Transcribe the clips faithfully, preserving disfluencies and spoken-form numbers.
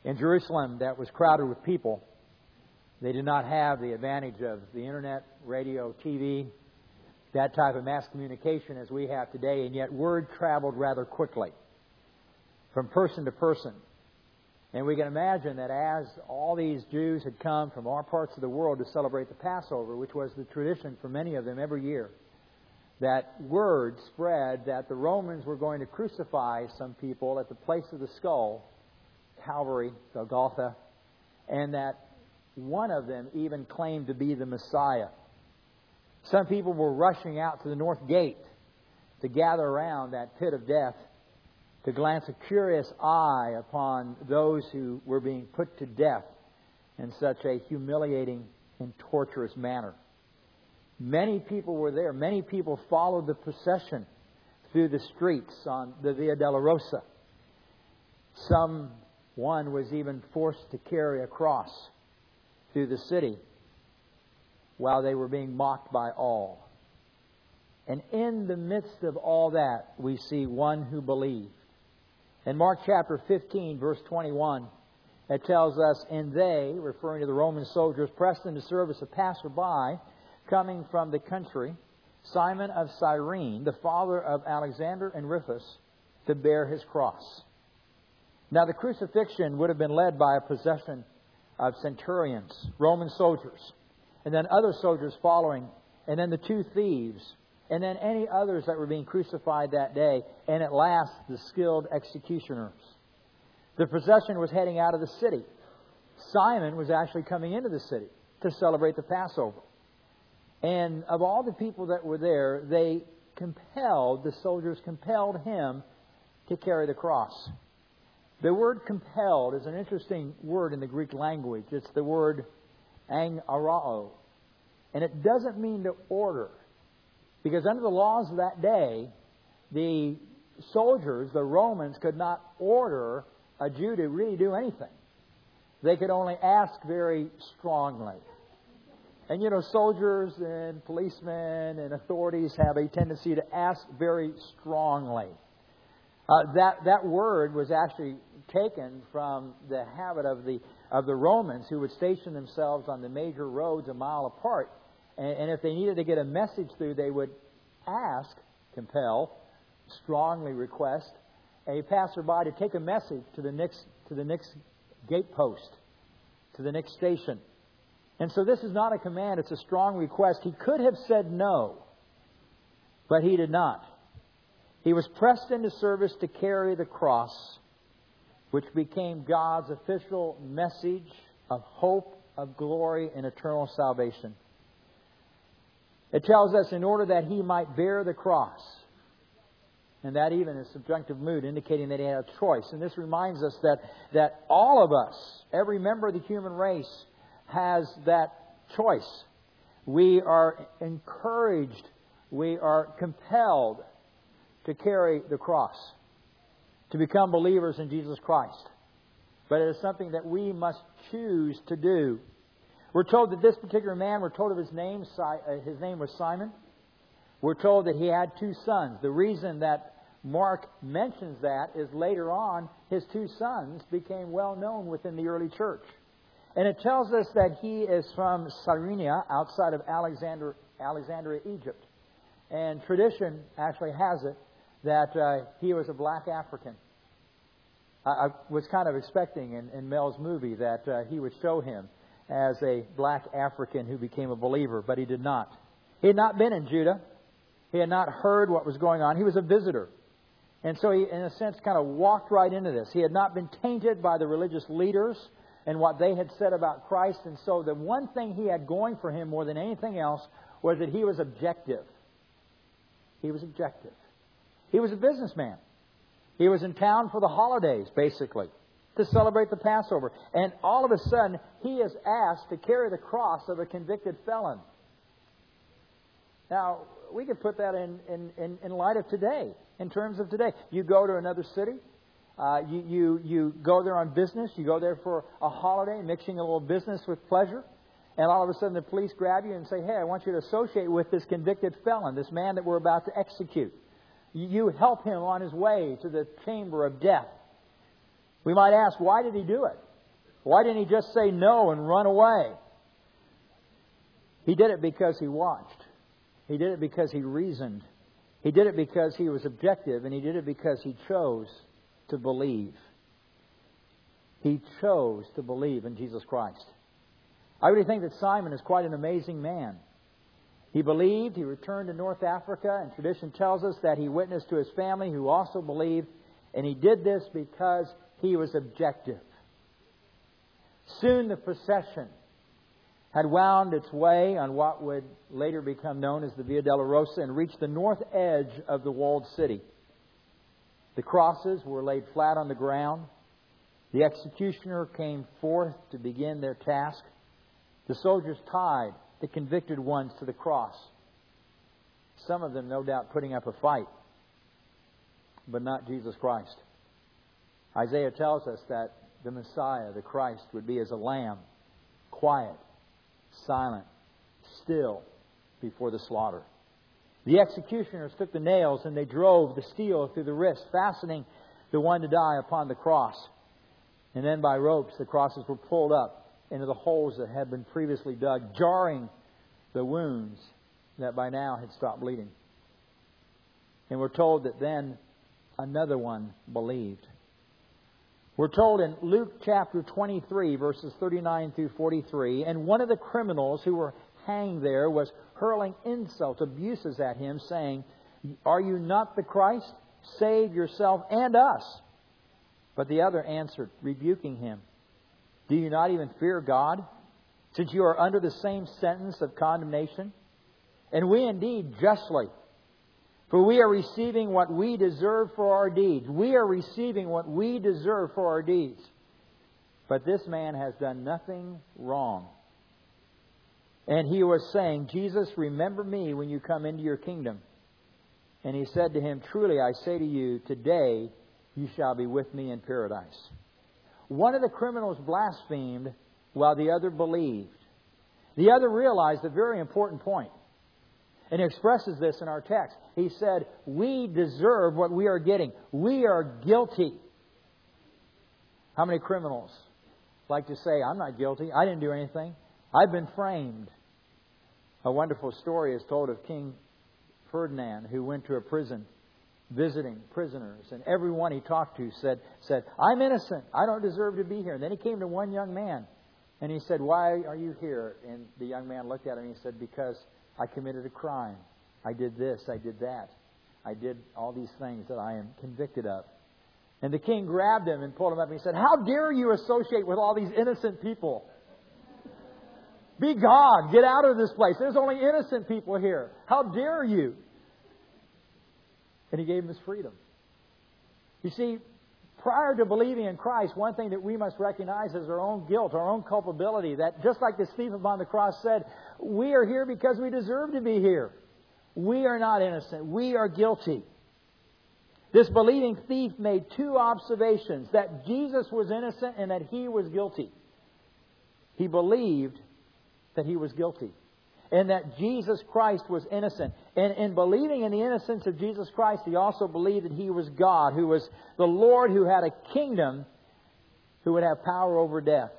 In Jerusalem that was crowded with people, they did not have the advantage of the internet, radio, T V, that type of mass communication as we have today, and yet word traveled rather quickly from person to person. And we can imagine that as all these Jews had come from all parts of the world to celebrate the Passover, which was the tradition for many of them every year, that word spread that the Romans were going to crucify some people at the place of the skull, Calvary, Golgotha, and that one of them even claimed to be the Messiah. Some people were rushing out to the north gate to gather around that pit of death, to glance a curious eye upon those who were being put to death in such a humiliating and torturous manner. Many people were there. Many people followed the procession through the streets on the Via Dolorosa. Someone was even forced to carry a cross through the city while they were being mocked by all. And in the midst of all that, we see one who believed. In Mark chapter fifteen, verse twenty-one, it tells us, and they, referring to the Roman soldiers, pressed into service a passerby coming from the country, Simon of Cyrene, the father of Alexander and Rufus, to bear his cross. Now the crucifixion would have been led by a procession of centurions, Roman soldiers, and then other soldiers following, and then the two thieves, and then any others that were being crucified that day, and at last the skilled executioners. The procession was heading out of the city. Simon was actually coming into the city to celebrate the Passover. And of all the people that were there, they compelled, the soldiers compelled him to carry the cross. The word compelled is an interesting word in the Greek language. It's the word angarao. And it doesn't mean to order. Because under the laws of that day, the soldiers, the Romans, could not order a Jew to really do anything. They could only ask very strongly. And you know, soldiers and policemen and authorities have a tendency to ask very strongly. Uh, that that word was actually taken from the habit of the of the Romans, who would station themselves on the major roads a mile apart. And, and if they needed to get a message through, they would ask, compel, strongly request a passerby to take a message to the next to the next gate post, to the next station. And so this is not a command, it's a strong request. He could have said no, but he did not. He was pressed into service to carry the cross, which became God's official message of hope, of glory, and eternal salvation. It tells us in order that he might bear the cross. And that even is subjunctive mood, indicating that he had a choice. And this reminds us that, that all of us, every member of the human race, has that choice. We are encouraged, we are compelled to carry the cross, to become believers in Jesus Christ. But it is something that we must choose to do. We're told that this particular man, we're told of his name, his name was Simon. We're told that he had two sons. The reason that Mark mentions that is later on, his two sons became well known within the early church. And it tells us that he is from Cyrene, outside of Alexander, Alexandria, Egypt. And tradition actually has it that uh, he was a black African. I, I was kind of expecting in, in Mel's movie that uh, he would show him as a black African who became a believer, but he did not. He had not been in Judah. He had not heard what was going on. He was a visitor. And so he, in a sense, kind of walked right into this. He had not been tainted by the religious leaders and what they had said about Christ. And so the one thing he had going for him more than anything else was that he was objective. He was objective. He was a businessman. He was in town for the holidays, basically, to celebrate the Passover. And all of a sudden, he is asked to carry the cross of a convicted felon. Now, we could put that in, in, in, in light of today, in terms of today. You go to another city. Uh, you, you, you go there on business. You go there for a holiday, mixing a little business with pleasure. And all of a sudden, the police grab you and say, hey, I want you to associate with this convicted felon, this man that we're about to execute. You help him on his way to the chamber of death. We might ask, why did he do it? Why didn't He just say no and run away? He did it because He watched. He did it because He reasoned. He did it because He was objective, and He did it because He chose to believe. He chose to believe in Jesus Christ. I really think that Simon is quite an amazing man. He believed, he returned to North Africa, and tradition tells us that he witnessed to his family who also believed, and he did this because he was objective. Soon the procession had wound its way on what would later become known as the Via Dolorosa and reached the north edge of the walled city. The crosses were laid flat on the ground. The executioner came forth to begin their task. The soldiers tied the convicted ones to the cross. Some of them, no doubt, putting up a fight, but not Jesus Christ. Isaiah tells us that the Messiah, the Christ, would be as a lamb, quiet, silent, still before the slaughter. The executioners took the nails and they drove the steel through the wrist, fastening the one to die upon the cross. And then by ropes the crosses were pulled up into the holes that had been previously dug, jarring the wounds that by now had stopped bleeding. And we're told that then another one believed. We're told in Luke chapter twenty-three, verses thirty-nine through forty-three, and one of the criminals who were hanged there was hurling insults, abuses at him, saying, "Are you not the Christ? Save yourself and us." But the other answered, rebuking him, "Do you not even fear God, since you are under the same sentence of condemnation? And we indeed justly, for we are receiving what we deserve for our deeds. We are receiving what we deserve for our deeds. But this man has done nothing wrong." And he was saying, "Jesus, remember me when you come into your kingdom." And he said to him, "Truly I say to you, today you shall be with me in paradise." One of the criminals blasphemed while the other believed. The other realized a very important point. And he expresses this in our text. He said, "We deserve what we are getting. We are guilty." How many criminals like to say, "I'm not guilty. I didn't do anything. I've been framed"? A wonderful story is told of King Ferdinand, who went to a prison visiting prisoners, and everyone he talked to said, said, "I'm innocent. I don't deserve to be here." And then he came to one young man, and he said, "Why are you here?" And the young man looked at him and he said, "Because I committed a crime. I did this, I did that. I did all these things that I am convicted of." And the king grabbed him and pulled him up and he said, "How dare you associate with all these innocent people? Be God. Get out of this place. There's only innocent people here. How dare you?" And he gave him his freedom. You see, prior to believing in Christ, one thing that we must recognize is our own guilt, our own culpability. That just like this thief upon the cross said, we are here because we deserve to be here. We are not innocent. We are guilty. This believing thief made two observations: that Jesus was innocent and that he was guilty. He believed that he was guilty, and that Jesus Christ was innocent. And in believing in the innocence of Jesus Christ, he also believed that he was God, who was the Lord, who had a kingdom, who would have power over death.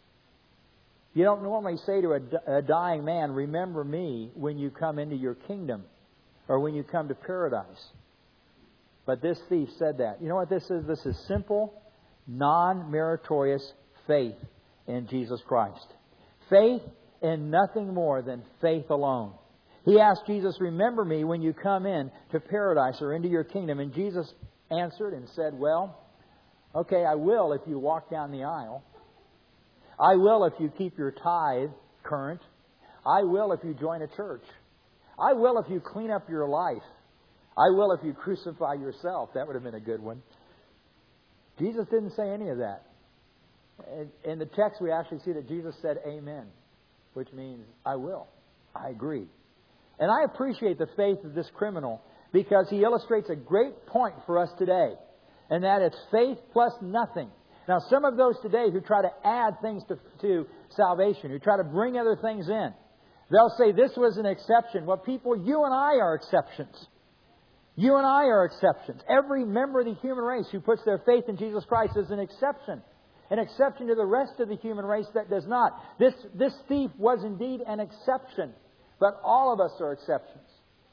You don't normally say to a, a dying man, "Remember me when you come into your kingdom," or when you come to paradise. But this thief said that. You know what this is? This is simple, non-meritorious faith in Jesus Christ. Faith in nothing more than faith alone. He asked Jesus, "Remember me when you come in to paradise or into your kingdom." And Jesus answered and said, "Well, okay, I will if you walk down the aisle. I will if you keep your tithe current. I will if you join a church. I will if you clean up your life. I will if you crucify yourself." That would have been a good one. Jesus didn't say any of that. In the text, we actually see that Jesus said amen, which means I will. I agree. And I appreciate the faith of this criminal because he illustrates a great point for us today, and that it's faith plus nothing. Now, some of those today who try to add things to, to salvation, who try to bring other things in, they'll say this was an exception. Well, people, you and I are exceptions. You and I are exceptions. Every member of the human race who puts their faith in Jesus Christ is an exception. an exception to the rest of the human race that does not. This, this thief was indeed an exception, but all of us are exceptions.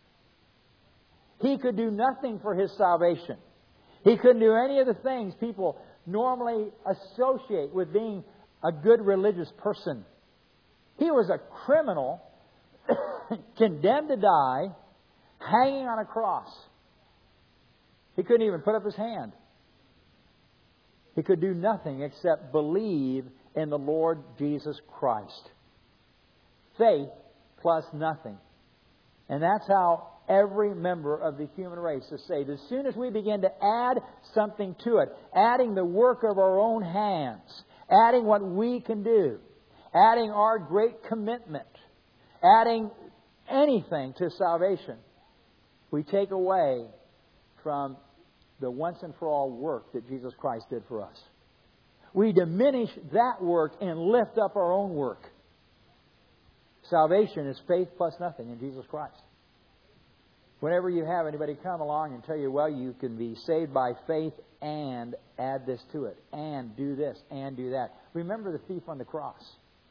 He could do nothing for his salvation. He couldn't do any of the things people normally associate with being a good religious person. He was a criminal condemned to die, hanging on a cross. He couldn't even put up his hand. He could do nothing except believe in the Lord Jesus Christ. Faith plus nothing. And that's how every member of the human race is saved. As soon as we begin to add something to it, adding the work of our own hands, adding what we can do, adding our great commitment, adding anything to salvation, we take away from the once and for all work that Jesus Christ did for us. We diminish that work and lift up our own work. Salvation is faith plus nothing in Jesus Christ. Whenever you have anybody come along and tell you, well, you can be saved by faith and add this to it, and do this, and do that. Remember the thief on the cross.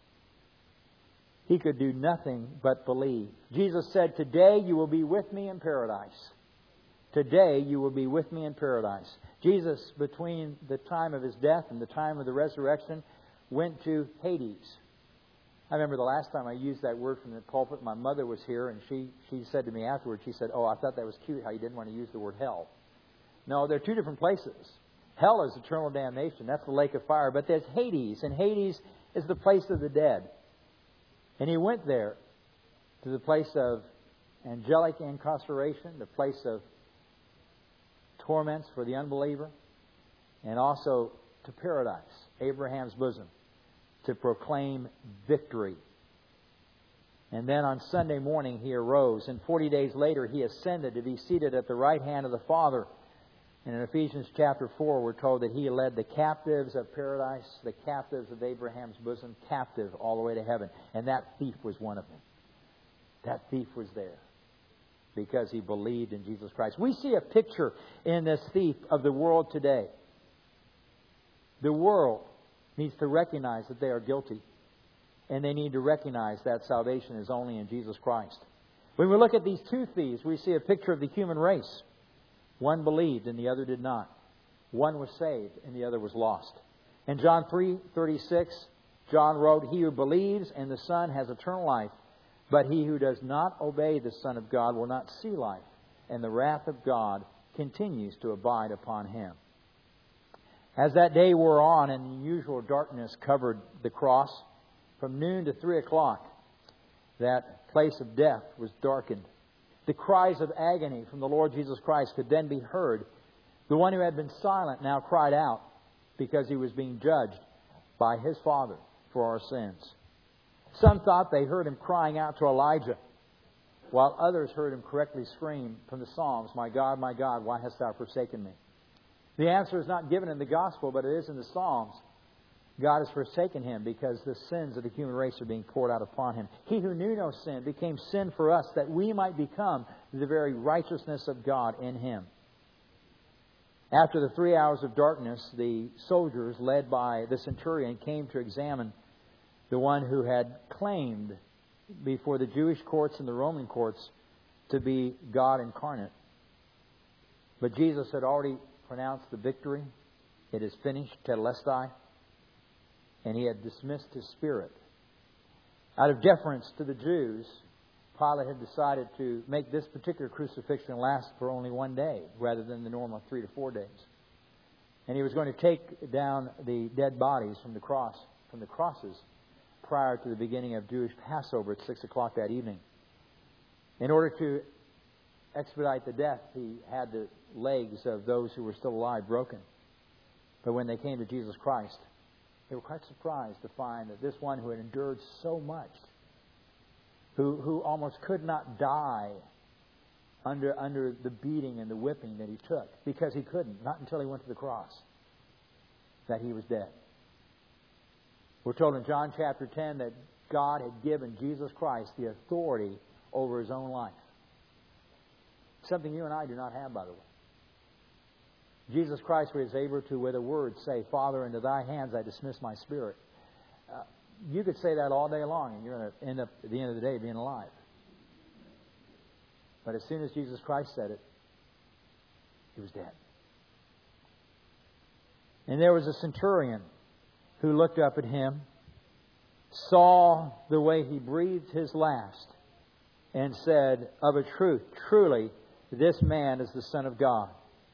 He could do nothing but believe. Jesus said, today you will be with me in paradise. Today you will be with me in paradise. Jesus, between the time of His death and the time of the resurrection, went to Hades. I remember the last time I used that word from the pulpit, my mother was here, and she, she said to me afterwards, she said, oh, I thought that was cute how you didn't want to use the word hell. No, they're two different places. Hell is eternal damnation. That's the lake of fire. But there's Hades, and Hades is the place of the dead. And He went there to the place of angelic incarceration, the place of torments for the unbeliever, and also to paradise, Abraham's bosom, to proclaim victory. And then on Sunday morning He arose, and forty days later He ascended to be seated at the right hand of the Father. And in Ephesians chapter four we're told that He led the captives of paradise, the captives of Abraham's bosom, captive all the way to heaven. And that thief was one of them. That thief was there because he believed in Jesus Christ. We see a picture in this thief of the world today. The world needs to recognize that they are guilty. And they need to recognize that salvation is only in Jesus Christ. When we look at these two thieves, we see a picture of the human race. One believed and the other did not. One was saved and the other was lost. In John three thirty-six, John wrote, he who believes in the Son has eternal life, but he who does not obey the Son of God will not see life, and the wrath of God continues to abide upon him. As that day wore on and unusual darkness covered the cross, from noon to three o'clock, that place of death was darkened. The cries of agony from the Lord Jesus Christ could then be heard. The one who had been silent now cried out because he was being judged by his Father for our sins. Some thought they heard him crying out to Elijah, while others heard him correctly scream from the Psalms, my God, my God, why hast thou forsaken me? The answer is not given in the Gospel, but it is in the Psalms. God has forsaken him because the sins of the human race are being poured out upon him. He who knew no sin became sin for us, that we might become the very righteousness of God in him. After the three hours of darkness, the soldiers, led by the centurion, came to examine the one who had claimed before the Jewish courts and the Roman courts to be God incarnate. But Jesus had already pronounced the victory. It is finished, tetelestai. And he had dismissed his spirit. Out of deference to the Jews, Pilate had decided to make this particular crucifixion last for only one day, rather than the normal three to four days. And he was going to take down the dead bodies from the cross, from the crosses, prior to the beginning of Jewish Passover at six o'clock that evening. In order to expedite the death, he had the legs of those who were still alive broken. But when they came to Jesus Christ, they were quite surprised to find that this one who had endured so much, who who almost could not die under under the beating and the whipping that he took, because he couldn't, not until he went to the cross, that he was dead. We're told in John chapter ten that God had given Jesus Christ the authority over His own life. Something you and I do not have, by the way. Jesus Christ was able to, with a word, say, Father, into thy hands I dismiss my spirit. Uh, you could say that all day long, and you're going to end up, at the end of the day, being alive. But as soon as Jesus Christ said it, he was dead. And there was a centurion who looked up at him, saw the way he breathed his last, and said, of a truth, truly, this man is the Son of God.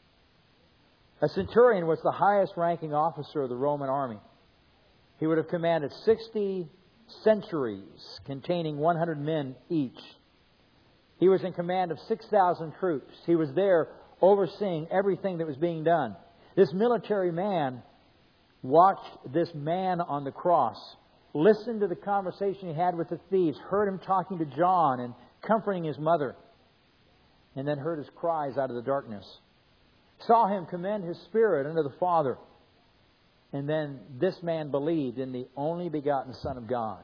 A centurion was the highest ranking officer of the Roman army. He would have commanded sixty centuries containing one hundred men each. He was in command of six thousand troops. He was there overseeing everything that was being done. This military man watched this man on the cross, listened to the conversation he had with the thieves, heard him talking to John and comforting his mother, and then heard his cries out of the darkness. Saw him commend his spirit unto the Father. And then this man believed in the only begotten Son of God.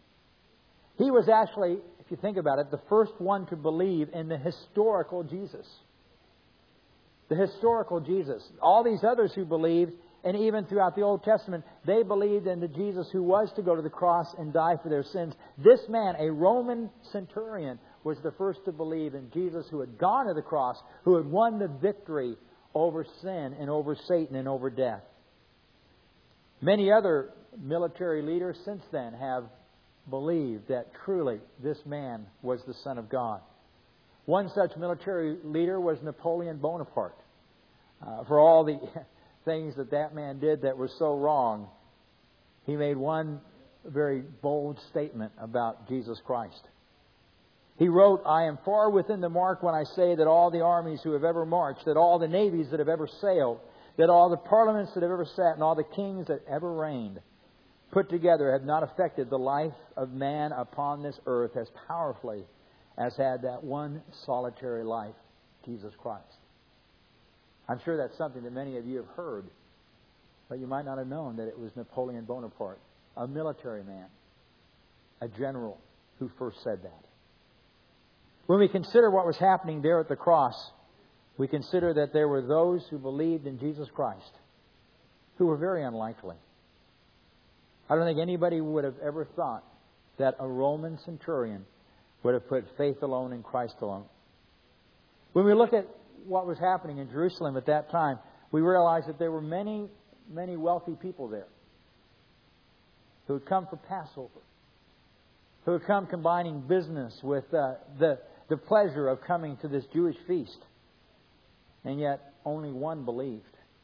He was actually, if you think about it, the first one to believe in the historical Jesus. The historical Jesus. All these others who believed, and even throughout the Old Testament, they believed in the Jesus who was to go to the cross and die for their sins. This man, a Roman centurion, was the first to believe in Jesus who had gone to the cross, who had won the victory over sin and over Satan and over death. Many other military leaders since then have believed that truly this man was the Son of God. One such military leader was Napoleon Bonaparte. Uh, for all the things that that man did that were so wrong, he made one very bold statement about Jesus Christ. He wrote, I am far within the mark when I say that all the armies who have ever marched, that all the navies that have ever sailed, that all the parliaments that have ever sat, and all the kings that ever reigned, put together have not affected the life of man upon this earth as powerfully as had that one solitary life, Jesus Christ. I'm sure that's something that many of you have heard, but you might not have known that it was Napoleon Bonaparte, a military man, a general, who first said that. When we consider what was happening there at the cross, we consider that there were those who believed in Jesus Christ who were very unlikely. I don't think anybody would have ever thought that a Roman centurion would have put faith alone in Christ alone. When we look at what was happening in Jerusalem at that time, we realize that there were many, many wealthy people there who had come for Passover, who had come combining business with uh, the, the pleasure of coming to this Jewish feast. And yet, only one believed.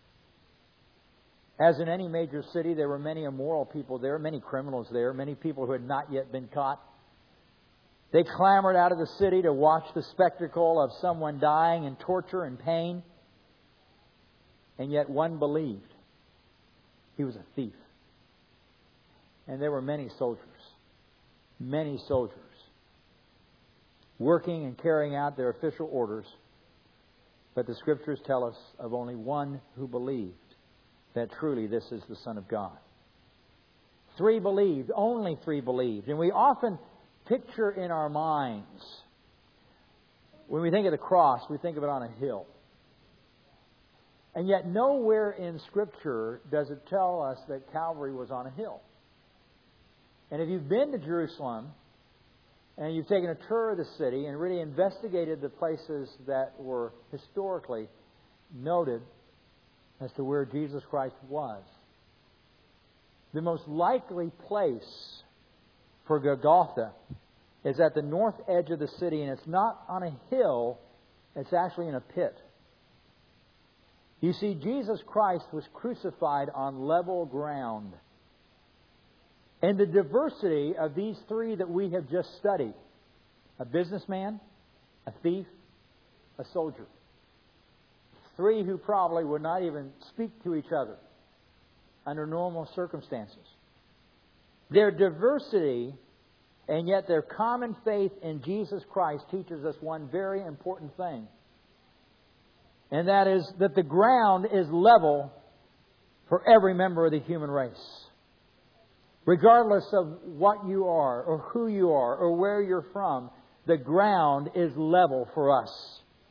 As in any major city, there were many immoral people there, many criminals there, many people who had not yet been caught. They clamored out of the city to watch the spectacle of someone dying in torture and pain. And yet one believed. He was a thief. And there were many soldiers. Many soldiers. Working and carrying out their official orders. But the Scriptures tell us of only one who believed that truly this is the Son of God. Three believed. Only three believed. And we often picture in our minds, when we think of the cross, we think of it on a hill. And yet nowhere in Scripture does it tell us that Calvary was on a hill. And if you've been to Jerusalem and you've taken a tour of the city and really investigated the places that were historically noted as to where Jesus Christ was, the most likely place for Golgotha is at the north edge of the city, and it's not on a hill, it's actually in a pit. You see, Jesus Christ was crucified on level ground. And the diversity of these three that we have just studied, a businessman, a thief, a soldier, three who probably would not even speak to each other under normal circumstances. Their diversity and yet their common faith in Jesus Christ teaches us one very important thing. And that is that the ground is level for every member of the human race. Regardless of what you are, or who you are, or where you're from, the ground is level for us.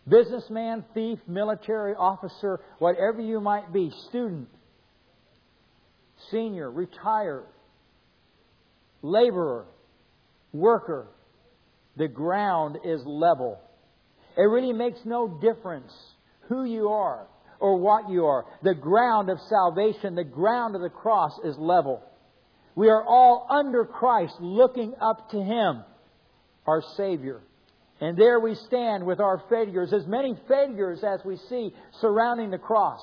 Businessman, thief, military officer, whatever you might be, student, senior, retired, laborer, worker, the ground is level. It really makes no difference who you are or what you are. The ground of salvation, the ground of the cross is level. We are all under Christ, looking up to Him, our Savior. And there we stand with our failures, as many failures as we see surrounding the cross.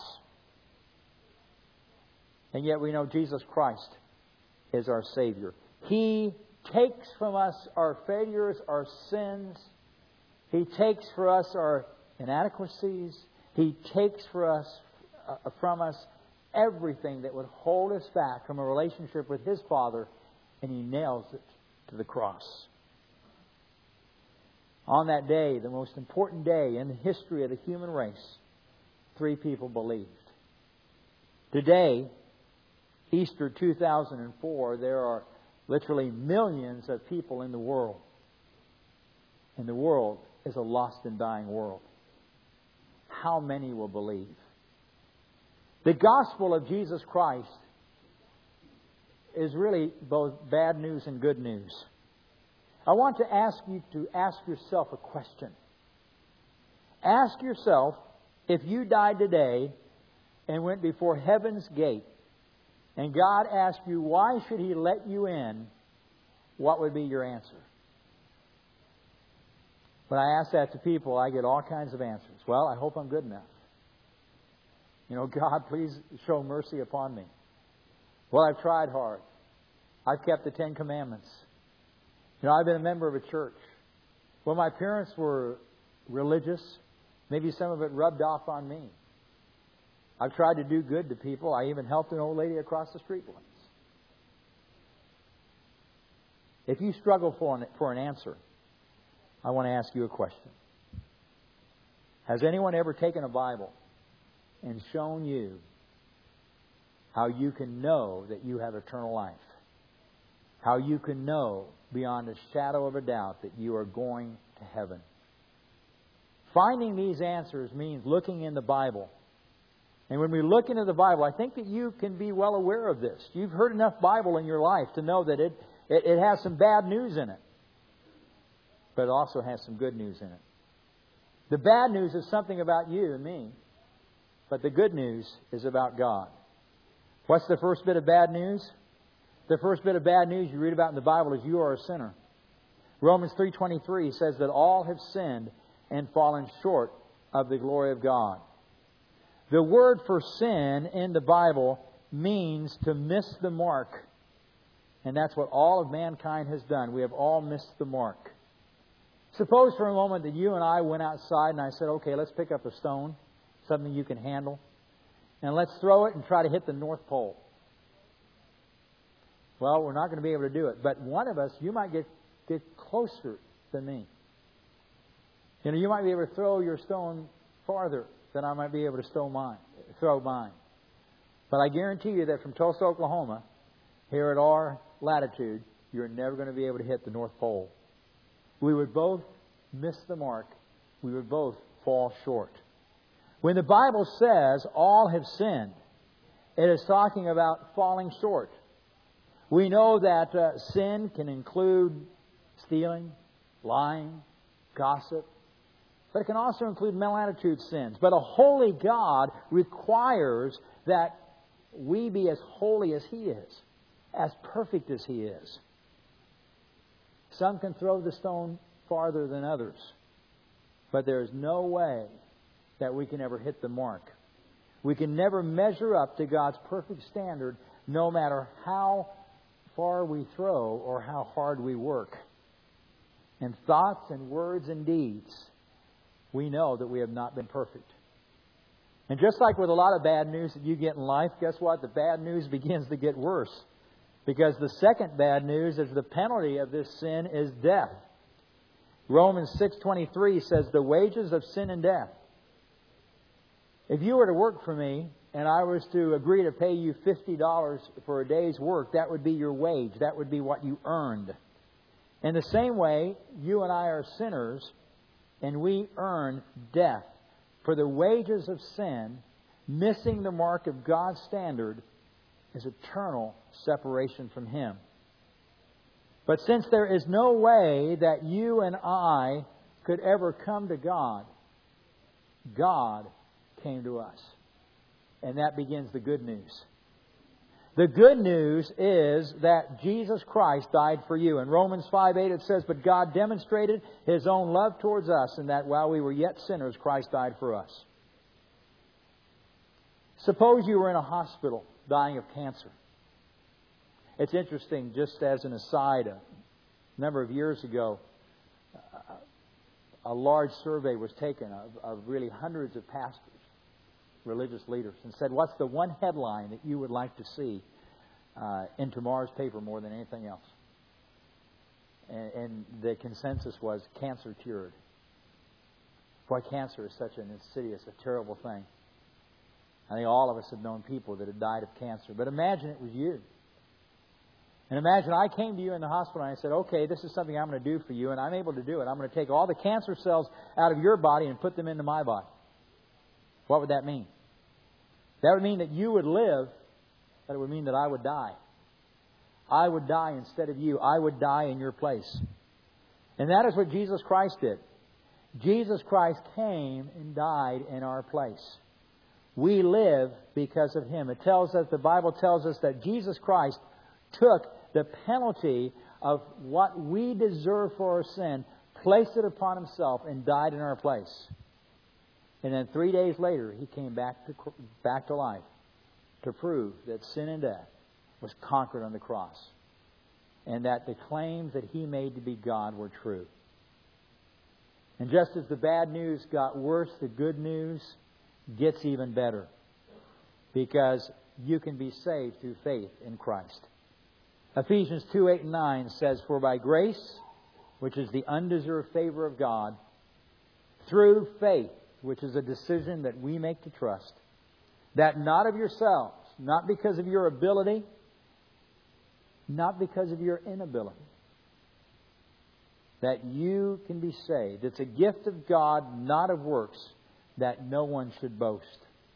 And yet we know Jesus Christ is our Savior. He takes from us our failures, our sins. He takes for us our inadequacies. He takes for us, uh, from us everything that would hold us back from a relationship with His Father, and He nails it to the cross. On that day, the most important day in the history of the human race, three people believed. Today, Easter two thousand four, there are literally millions of people in the world. And the world is a lost and dying world. How many will believe? The gospel of Jesus Christ is really both bad news and good news. I want to ask you to ask yourself a question. Ask yourself, if you died today and went before heaven's gate, and God asked you, why should He let you in? What would be your answer? When I ask that to people, I get all kinds of answers. Well, I hope I'm good enough. You know, God, please show mercy upon me. Well, I've tried hard. I've kept the Ten Commandments. You know, I've been a member of a church. Well, my parents were religious. Maybe some of it rubbed off on me. I've tried to do good to people. I even helped an old lady across the street once. If you struggle for an, for an answer, I want to ask you a question. Has anyone ever taken a Bible and shown you how you can know that you have eternal life? How you can know beyond a shadow of a doubt that you are going to heaven? Finding these answers means looking in the Bible. And when we look into the Bible, I think that you can be well aware of this. You've heard enough Bible in your life to know that it, it, it has some bad news in it. But it also has some good news in it. The bad news is something about you and me. But the good news is about God. What's the first bit of bad news? The first bit of bad news you read about in the Bible is you are a sinner. Romans three twenty-three says that all have sinned and fallen short of the glory of God. The word for sin in the Bible means to miss the mark. And that's what all of mankind has done. We have all missed the mark. Suppose for a moment that you and I went outside and I said, okay, let's pick up a stone, something you can handle, and let's throw it and try to hit the North Pole. Well, we're not going to be able to do it. But one of us, you might get, get closer than me. You know, you might be able to throw your stone farther than I might be able to throw mine. Throw mine. But I guarantee you that from Tulsa, Oklahoma, here at our latitude, you're never going to be able to hit the North Pole. We would both miss the mark. We would both fall short. When the Bible says all have sinned, it is talking about falling short. We know that uh, sin can include stealing, lying, gossip, but it can also include maladitude sins. But a holy God requires that we be as holy as He is, as perfect as He is. Some can throw the stone farther than others, but there is no way that we can ever hit the mark. We can never measure up to God's perfect standard, no matter how far we throw or how hard we work. In thoughts and words and deeds, we know that we have not been perfect. And just like with a lot of bad news that you get in life, guess what? The bad news begins to get worse. Because the second bad news is the penalty of this sin is death. Romans six twenty-three says the wages of sin and death. If you were to work for me and I was to agree to pay you fifty dollars for a day's work, that would be your wage. That would be what you earned. In the same way, you and I are sinners, and we earn death. For the wages of sin, missing the mark of God's standard, is eternal separation from Him. But since there is no way that you and I could ever come to God, God came to us. And that begins the good news. The good news is that Jesus Christ died for you. In Romans five eight it says, "But God demonstrated His own love towards us, in that while we were yet sinners, Christ died for us." Suppose you were in a hospital dying of cancer. It's interesting, just as an aside, a number of years ago, a large survey was taken of, of really hundreds of pastors, religious leaders, and said, what's the one headline that you would like to see uh, in tomorrow's paper more than anything else? And, and the consensus was cancer cured. Boy, cancer is such an insidious, a terrible thing. I think all of us have known people that have died of cancer. But imagine it was you. And imagine I came to you in the hospital and I said, okay, this is something I'm going to do for you, and I'm able to do it. I'm going to take all the cancer cells out of your body and put them into my body. What would that mean? That would mean that you would live, but it would mean that I would die. I would die instead of you. I would die in your place. And that is what Jesus Christ did. Jesus Christ came and died in our place. We live because of Him. It tells us, the Bible tells us that Jesus Christ took the penalty of what we deserve for our sin, placed it upon Himself, and died in our place. And then three days later, He came back to back to life to prove that sin and death was conquered on the cross, and that the claims that He made to be God were true. And just as the bad news got worse, the good news gets even better, because you can be saved through faith in Christ. Ephesians two eight and nine says, "For by grace, which is the undeserved favor of God, through faith," which is a decision that we make to trust, "that not of yourselves, not because of your ability, not because of your inability, that you can be saved." It's a gift of God, not of works, that no one should boast.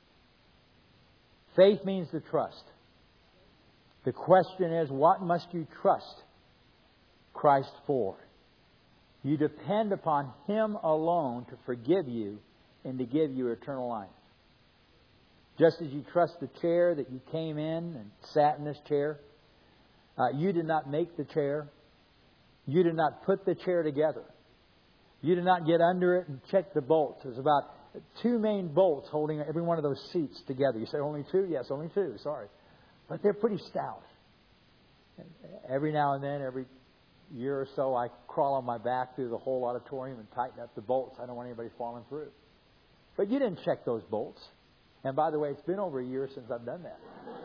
Faith means to trust. The question is, what must you trust Christ for? You depend upon Him alone to forgive you and to give you eternal life. Just as you trust the chair that you came in and sat in this chair, uh, you did not make the chair. You did not put the chair together. You did not get under it and check the bolts. There's about two main bolts holding every one of those seats together. You say, only two? Yes, only two. Sorry. But they're pretty stout. And every now and then, every year or so, I crawl on my back through the whole auditorium and tighten up the bolts. I don't want anybody falling through. But you didn't check those bolts. And by the way, it's been over a year since I've done that.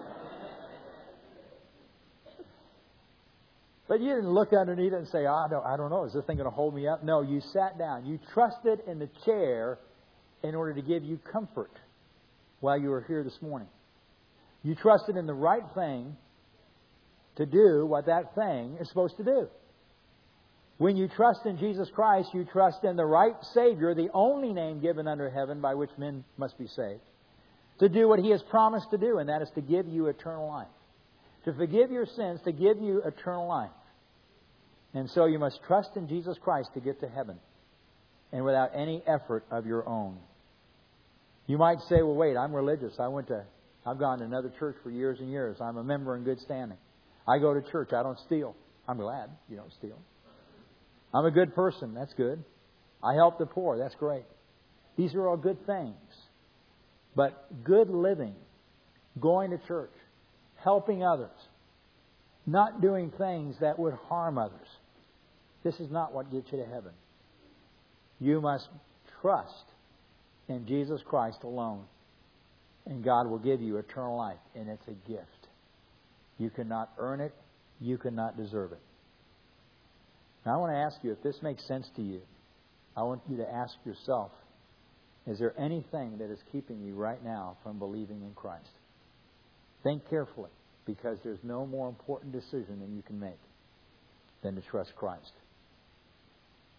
But you didn't look underneath it and say, oh, I don't, I don't know, is this thing going to hold me up? No, you sat down. You trusted in the chair in order to give you comfort while you were here this morning. You trusted in the right thing to do what that thing is supposed to do. When you trust in Jesus Christ, you trust in the right Savior, the only name given under heaven by which men must be saved, to do what He has promised to do, and that is to give you eternal life. To forgive your sins, to give you eternal life. And so you must trust in Jesus Christ to get to heaven, and without any effort of your own. You might say, well, wait, I'm religious. I went to, I've gone to another church for years and years. I'm a member in good standing. I go to church. I don't steal. I'm glad you don't steal. I'm a good person. That's good. I help the poor. That's great. These are all good things. But good living, going to church, helping others, not doing things that would harm others, this is not what gets you to heaven. You must trust in Jesus Christ alone, and God will give you eternal life, and it's a gift. You cannot earn it. You cannot deserve it. Now, I want to ask you, if this makes sense to you, I want you to ask yourself, is there anything that is keeping you right now from believing in Christ? Think carefully, because there's no more important decision than you can make than to trust Christ.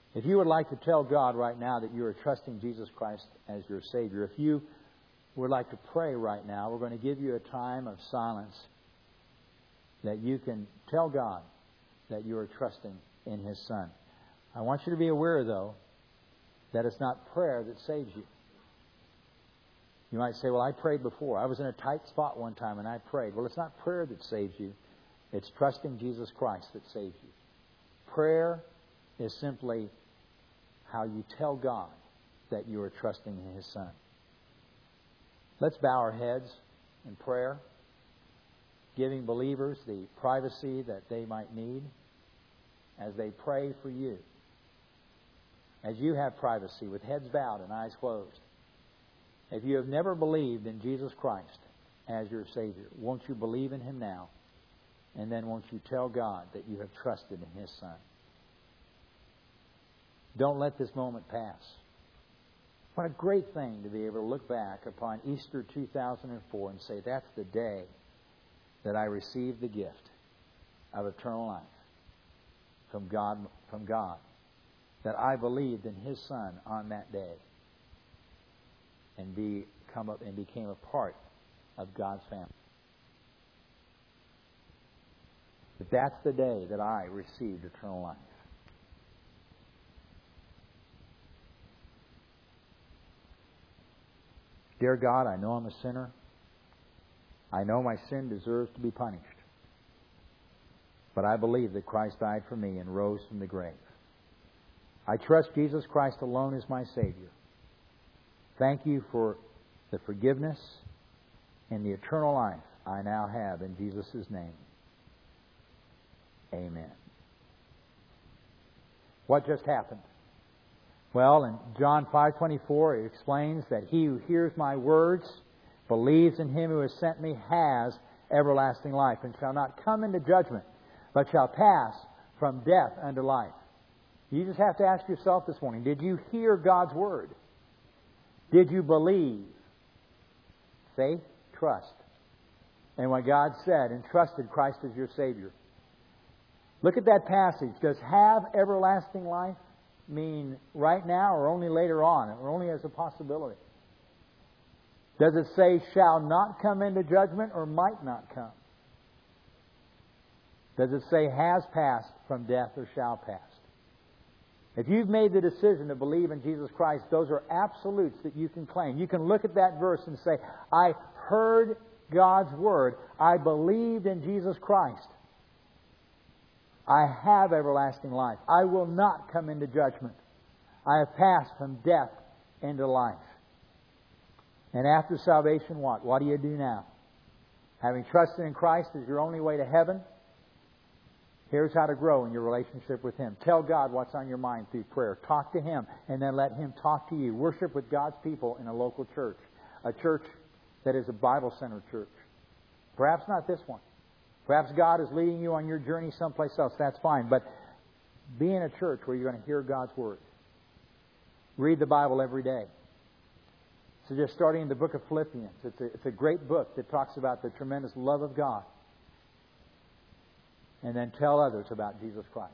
If you would like to tell God right now that you are trusting Jesus Christ as your Savior, if you would like to pray right now, we're going to give you a time of silence that you can tell God that you are trusting in His Son. I want you to be aware, though, that it's not prayer that saves you. You might say, well, I prayed before. I was in a tight spot one time and I prayed. Well, it's not prayer that saves you. It's trusting Jesus Christ that saves you. Prayer is simply how you tell God that you are trusting in His Son. Let's bow our heads in prayer, giving believers the privacy that they might need as they pray for you. As you have privacy with heads bowed and eyes closed. If you have never believed in Jesus Christ as your Savior, won't you believe in Him now? And then won't you tell God that you have trusted in His Son? Don't let this moment pass. What a great thing to be able to look back upon Easter two thousand four and say, that's the day that I received the gift of eternal life from God, from God. That I believed in His Son on that day and be come up and became a part of God's family. But that's the day that I received eternal life. Dear God, I know I'm a sinner. I know my sin deserves to be punished. But I believe that Christ died for me and rose from the grave. I trust Jesus Christ alone as my Savior. Thank you for the forgiveness and the eternal life I now have in Jesus' name. Amen. What just happened? Well, in John five twenty-four, it explains that he who hears my words, believes in Him who has sent me, has everlasting life, and shall not come into judgment, but shall pass from death unto life. You just have to ask yourself this morning, did you hear God's Word? Did you believe? Faith, trust. And what God said, and trusted Christ as your Savior. Look at that passage. Does have everlasting life mean right now or only later on, or only as a possibility? Does it say shall not come into judgment or might not come? Does it say has passed from death or shall pass? If you've made the decision to believe in Jesus Christ, those are absolutes that you can claim. You can look at that verse and say, I heard God's Word. I believed in Jesus Christ. I have everlasting life. I will not come into judgment. I have passed from death into life. And after salvation, what? What do you do now? Having trusted in Christ as your only way to heaven, here's how to grow in your relationship with Him. Tell God what's on your mind through prayer. Talk to Him, and then let Him talk to you. Worship with God's people in a local church. A church that is a Bible-centered church. Perhaps not this one. Perhaps God is leading you on your journey someplace else. That's fine. But be in a church where you're going to hear God's Word. Read the Bible every day. So just starting in the book of Philippians. It's a, it's a great book that talks about the tremendous love of God. And then tell others about Jesus Christ.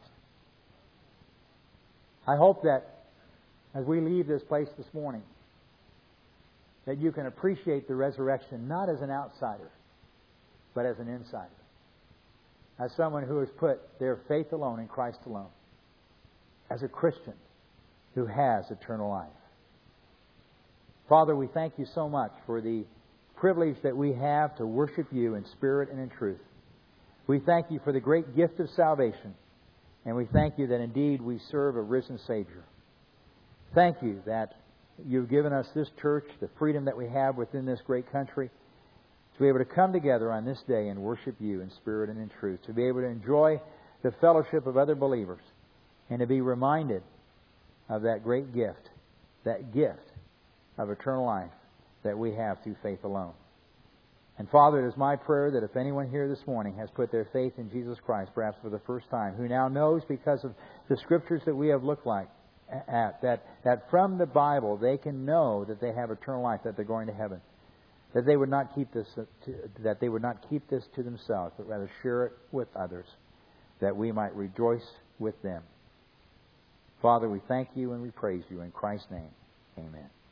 I hope that as we leave this place this morning, that you can appreciate the resurrection not as an outsider, but as an insider. As someone who has put their faith alone in Christ alone. As a Christian who has eternal life. Father, we thank you so much for the privilege that we have to worship you in spirit and in truth. We thank you for the great gift of salvation. And we thank you that indeed we serve a risen Savior. Thank you that you've given us this church, the freedom that we have within this great country, to be able to come together on this day and worship you in spirit and in truth. To be able to enjoy the fellowship of other believers. And to be reminded of that great gift, that gift of eternal life that we have through faith alone. And Father, it is my prayer that if anyone here this morning has put their faith in Jesus Christ, perhaps for the first time, who now knows because of the Scriptures that we have looked like at, that, that from the Bible they can know that they have eternal life, that they're going to heaven, that they would not keep this to, that they would not keep this to themselves, but rather share it with others, that we might rejoice with them. Father, we thank you and we praise you in Christ's name. Amen.